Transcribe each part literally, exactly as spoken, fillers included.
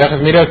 There were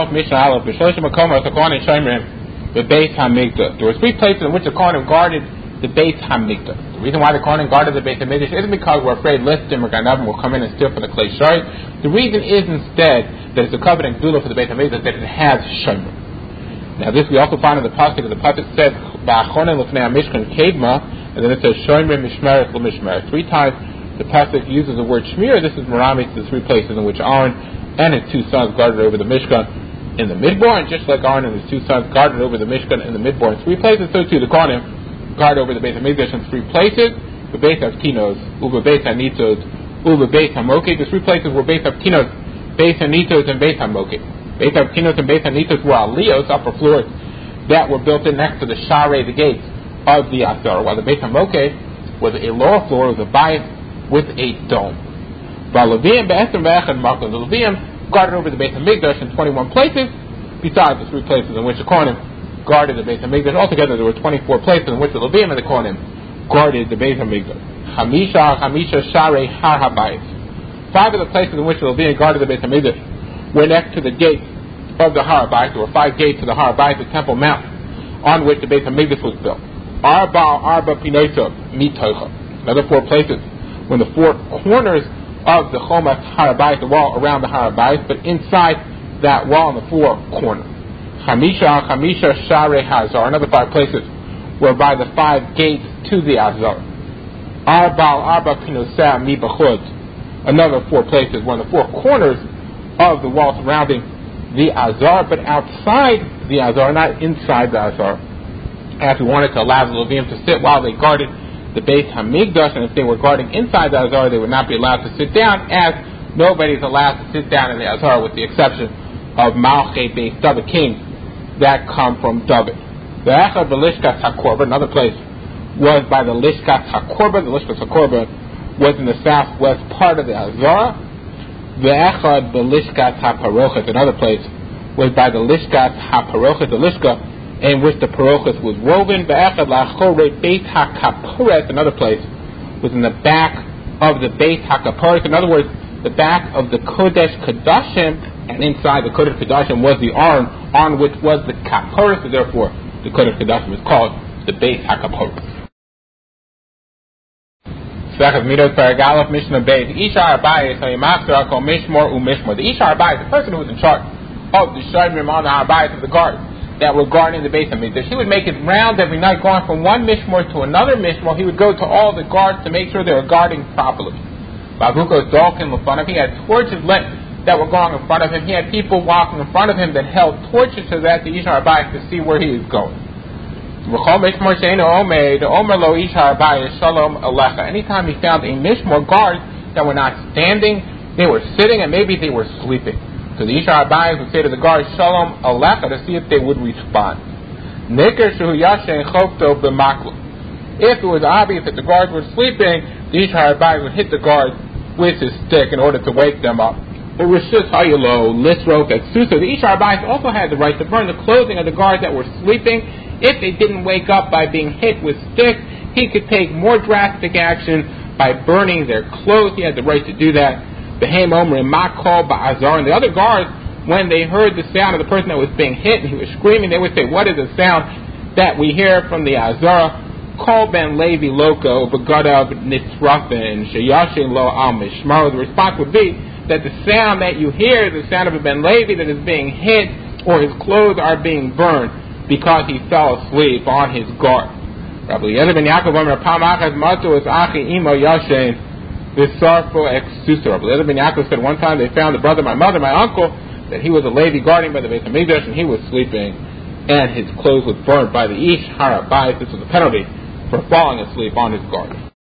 three places in which the Kohanim guarded the Beis Hamikdash. The reason why the Kohanim guarded the Beis Hamikdash isn't because we're afraid Listim or Ganavim will come in and steal from the Klei Shari. The reason is instead that it's a covenant Gdula for the Beis Hamikdash that it has Shomer. Now this we also find in the pasuk. The pasuk says Ba'achonen Lefnei Mishkan Kedma, and then it says Shomer Mishmeret L'Mishmeret. Three times the pasuk uses the word Shmir. This is Meramis, the three places in which Aaron and his two sons guarded over the Mishkan in the Midbar, and just like Aaron and his two sons guarded over the Mishkan in the Midbar in three places, so too the Kohanim guard over the Beis Hamikdash in three places. The Beis Havtinos, Uva Beis Hanitos, Uva Beis Hamoket. The three places were Beis Havtinos, Beis Hanitos, and Beis Hamoket. Beis Havtinos and Beis Hanitos were aliyos, upper floors, that were built in next to the Sharei, the gates of the Azar, while the Beis Hamoket was a lower floor, was a bayis with a dome. While Leviim Be'esem Ve'echad Makom, the Leviim guarded over the Beis Hamikdash in twenty-one places, besides the three places in which the Kohanim guarded the Beis Hamikdash. Altogether, there were twenty-four places in which the Leviim and the Kohanim guarded the Beis Hamikdash. Hamisha, Hamisha, Sharei, Har HaBayis. Five of the places in which the Leviim guarded the Beis Hamikdash were next to the gates of the Har HaBayis. There were five gates to the Har HaBayis, the Temple Mount, on which the Beis Hamikdash was built. Arba, Arba, Pinoita, Mitocha. Another four places when the four corners of the Chomas Har HaBayis, the wall around the Har HaBayis, but inside that wall in the four corners. Hamisha, Hamisha, Sharei Hazar. Another five places were by the five gates to the Azar. Arbal, Arba, Pinosah, Mi Bachud. Another four places were in the four corners of the wall surrounding the Azar, but outside the Azar, not inside the Azar. As we wanted to allow the Leviim to sit while they guarded the Beis Hamikdash, and if they were guarding inside the Azar, they would not be allowed to sit down, as nobody is allowed to sit down in the Azar with the exception of Malchei Beis David, kings that come from David. The Echad B'Lishkas HaKorba, another place, was by the Lishkas HaKorba. The Lishkas HaKorba was in the southwest part of the Azara. The Echad B'Lishkas HaParochet, another place, was by the Lishkas HaParochet, the Lishka in which the Parochas was woven. The Echad L'Achorei Beit HaKaporet, another place, was in the back of the Beit HaKaporet. In other words, the back of the Kodesh Kodashim, and inside the Kodesh Kodashim was the Aron, on which was the Kaporet, so therefore the Kodesh Kodashim is called the Beit HaKaporet. Sechas Midos Paragalaf Mishnah Beis. Isha Arbayis Hayimachzor Kol Mishmor uMishmor. The Isha Arbayis, the person who was in charge of the Shadrim on the Arbayis of the guards that were guarding the Beis Hamikdash, he would make his rounds every night, going from one Mishmor to another Mishmor. He would go to all the guards to make sure they were guarding properly. Bavukos Dolkin Lefanov, he had torches lit that were going in front of him. He had people walking in front of him that held torches so that the Isha Arbayis to see where he is going. Anytime he found a Mishmor guard that were not standing, they were sitting, and maybe they were sleeping. So the Isha Arbayis would say to the guards, Shalom Alecha, to see if they would respond. If it was obvious that the guards were sleeping, the Isha Arbayis would hit the guards with his stick in order to wake them up. The Isha Arbayis also had the right to burn the clothing of the guards that were sleeping. If they didn't wake up by being hit with sticks, he could take more drastic action by burning their clothes. He had the right to do that. And the other guards, when they heard the sound of the person that was being hit and he was screaming, they would say, what is the sound that we hear from the Azara? Kol ben Levi Loko Begadav Nitzrafin Sheyashin Lo Al Mishmar. The response would be that the sound that you hear is the sound of a Ben Levi that is being hit, or his clothes are being burned because he fell asleep on his guard. Rabbi Eliezer ben Yaakov Omer Pam Achaz Matu Es Achi Imo Yashin V'Sarfo Exusa. Rabbi Eliezer ben Yaakov said one time they found the brother, my mother, my uncle, that he was a Levi guarding by the Beis Hamikdash, and he was sleeping, and his clothes were burned by the Ish Har HaBayis. This was a penalty for falling asleep on his guard.